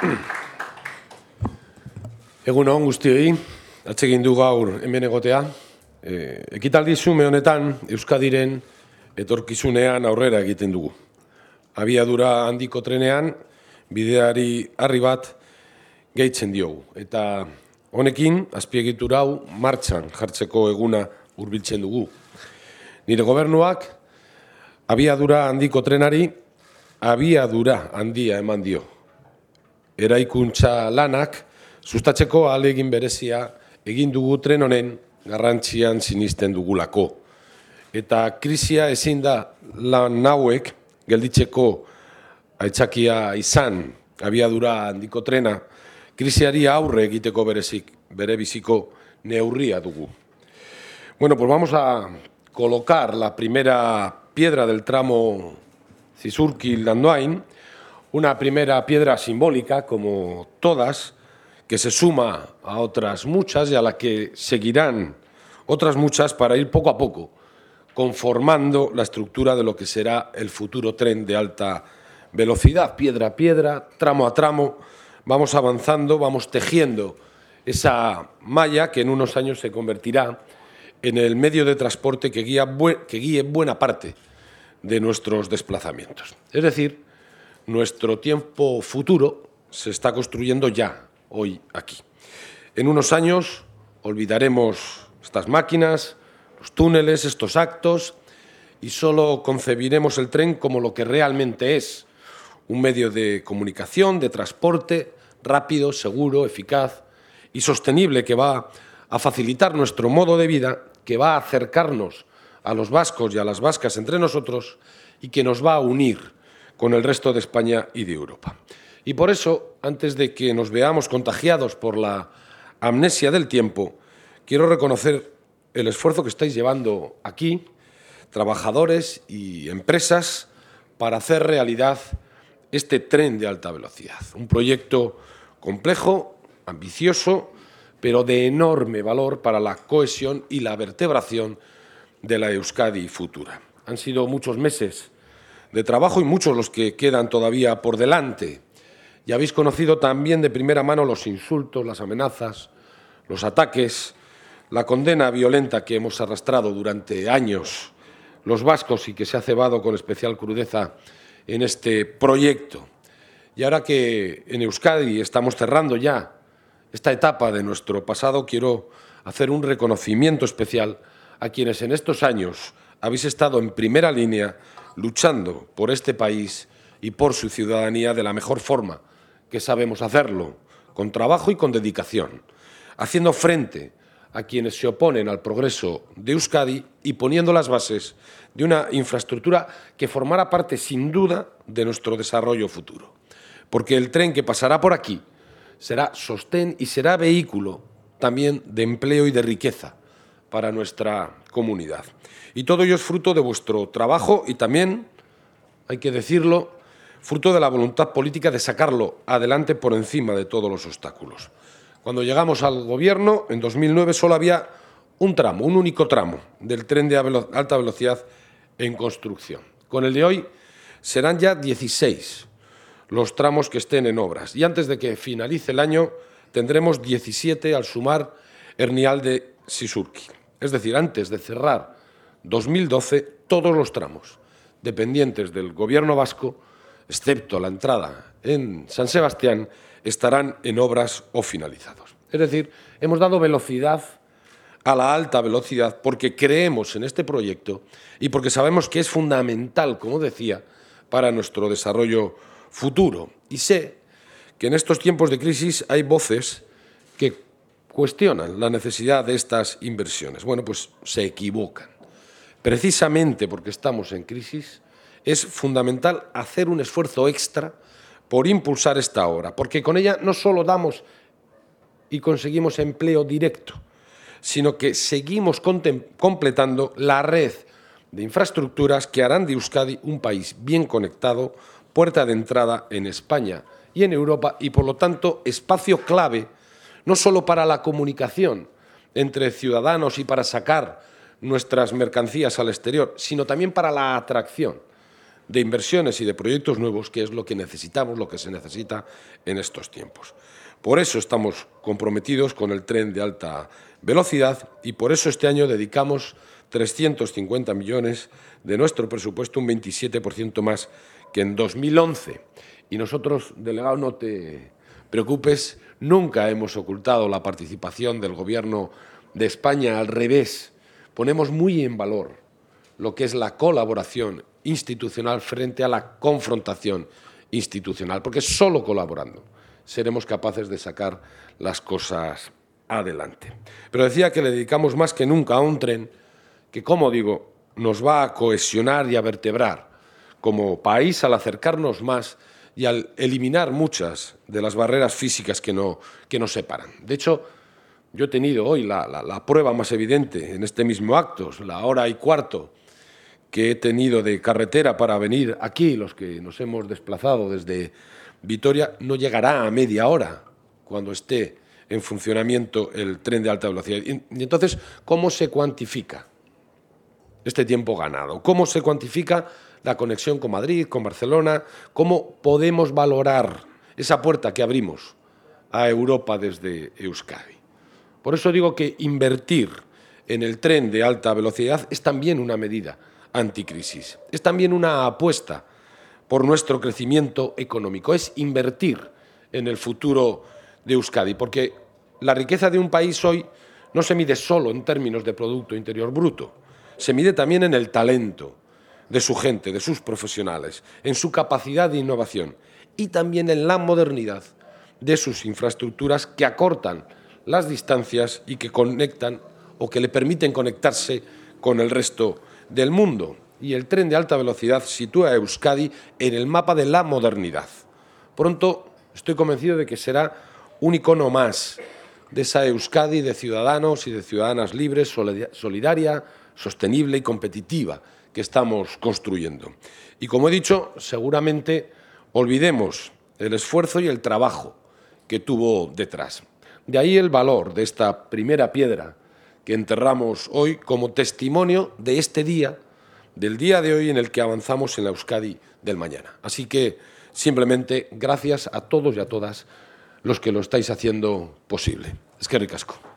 Egun on guztioi, atsegin du gaur hemen egotea. Ekitaldi xume honetan Euskadiren etorkizunean aurrera egiten dugu. Abiadura handiko trenean bideari harri bat gehitzen diogu. Eta honekin azpiegitura hau martxan jartzeko eguna hurbiltzen dugu. Nire gobernuak abiadura handiko trenari abiadura handia eman dio. Eraikuntza lanak sustatzeko ahalegin berezia egin dugu tren honen garrantzian sinisten dugulako. Eta krisia ezin da lan hauek gelditzeko aitzakia izan abiadura handiko trena, krisiari aurre egiteko bere biziko neurria dugu. Bueno, pues vamos a colocar la primera piedra del tramo Zizurkil-Landoain, una primera piedra simbólica, como todas, que se suma a otras muchas y a la que seguirán otras muchas para ir poco a poco conformando la estructura de lo que será el futuro tren de alta velocidad. Piedra a piedra, tramo a tramo, vamos avanzando, vamos tejiendo esa malla que en unos años se convertirá en el medio de transporte que guíe buena parte de nuestros desplazamientos. Es decir, nuestro tiempo futuro se está construyendo ya, hoy, aquí. En unos años olvidaremos estas máquinas, los túneles, estos actos, y solo concebiremos el tren como lo que realmente es, un medio de comunicación, de transporte rápido, seguro, eficaz y sostenible que va a facilitar nuestro modo de vida, que va a acercarnos a los vascos y a las vascas entre nosotros y que nos va a unir con el resto de España y de Europa. Y por eso, antes de que nos veamos contagiados por la amnesia del tiempo, quiero reconocer el esfuerzo que estáis llevando aquí, trabajadores y empresas, para hacer realidad este tren de alta velocidad. Un proyecto complejo, ambicioso, pero de enorme valor para la cohesión y la vertebración de la Euskadi futura. Han sido muchos meses de trabajo y muchos los que quedan todavía por delante. Y habéis conocido también de primera mano los insultos, las amenazas, los ataques, la condena violenta que hemos arrastrado durante años los vascos y que se ha cebado con especial crudeza en este proyecto. Y ahora que en Euskadi estamos cerrando ya esta etapa de nuestro pasado, quiero hacer un reconocimiento especial a quienes en estos años habéis estado en primera línea luchando por este país y por su ciudadanía de la mejor forma que sabemos hacerlo, con trabajo y con dedicación, haciendo frente a quienes se oponen al progreso de Euskadi y poniendo las bases de una infraestructura que formará parte, sin duda, de nuestro desarrollo futuro. Porque el tren que pasará por aquí será sostén y será vehículo también de empleo y de riqueza para nuestra comunidad. Y todo ello es fruto de vuestro trabajo y también, hay que decirlo, fruto de la voluntad política de sacarlo adelante por encima de todos los obstáculos. Cuando llegamos al Gobierno, en 2009, solo había un tramo, un único tramo del tren de alta velocidad en construcción. Con el de hoy serán ya 16 los tramos que estén en obras. Y antes de que finalice el año tendremos 17 al sumar Hernialde-Zizurkil. Es decir, antes de cerrar 2012, todos los tramos dependientes del Gobierno vasco, excepto la entrada en San Sebastián, estarán en obras o finalizados. Es decir, hemos dado velocidad a la alta velocidad porque creemos en este proyecto y porque sabemos que es fundamental, como decía, para nuestro desarrollo futuro. Y sé que en estos tiempos de crisis hay voces que cuestionan la necesidad de estas inversiones. Bueno, pues se equivocan. Precisamente porque estamos en crisis, es fundamental hacer un esfuerzo extra por impulsar esta obra, porque con ella no solo damos y conseguimos empleo directo, sino que seguimos completando la red de infraestructuras que harán de Euskadi un país bien conectado, puerta de entrada en España y en Europa y, por lo tanto, espacio clave no solo para la comunicación entre ciudadanos y para sacar nuestras mercancías al exterior, sino también para la atracción de inversiones y de proyectos nuevos, que es lo que necesitamos, lo que se necesita en estos tiempos. Por eso estamos comprometidos con el tren de alta velocidad y por eso este año dedicamos 350 millones de nuestro presupuesto, un 27% más que en 2011. Y nosotros, delegado, no te preocupes, nunca hemos ocultado la participación del Gobierno de España, al revés. Ponemos muy en valor lo que es la colaboración institucional frente a la confrontación institucional, porque solo colaborando seremos capaces de sacar las cosas adelante. Pero decía que le dedicamos más que nunca a un tren que, como digo, nos va a cohesionar y a vertebrar como país al acercarnos más y al eliminar muchas de las barreras físicas que nos separan. De hecho, yo he tenido hoy la prueba más evidente en este mismo acto, la hora y cuarto que he tenido de carretera para venir aquí, los que nos hemos desplazado desde Vitoria, no llegará a media hora cuando esté en funcionamiento el tren de alta velocidad. Y entonces, ¿cómo se cuantifica este tiempo ganado? ¿Cómo se cuantifica la conexión con Madrid, con Barcelona? ¿Cómo podemos valorar esa puerta que abrimos a Europa desde Euskadi? Por eso digo que invertir en el tren de alta velocidad es también una medida anticrisis, es también una apuesta por nuestro crecimiento económico, es invertir en el futuro de Euskadi, porque la riqueza de un país hoy no se mide solo en términos de Producto Interior Bruto, se mide también en el talento de su gente, de sus profesionales, en su capacidad de innovación y también en la modernidad de sus infraestructuras que acortan las distancias y que conectan o que le permiten conectarse con el resto del mundo. Y el tren de alta velocidad sitúa a Euskadi en el mapa de la modernidad. Pronto estoy convencido de que será un icono más de esa Euskadi de ciudadanos y de ciudadanas libres, solidaria, sostenible y competitiva que estamos construyendo. Y como he dicho, seguramente olvidemos el esfuerzo y el trabajo que tuvo detrás. De ahí el valor de esta primera piedra que enterramos hoy como testimonio de este día, del día de hoy en el que avanzamos en la Euskadi del mañana. Así que simplemente gracias a todos y a todas los que lo estáis haciendo posible. Eskerrik asko.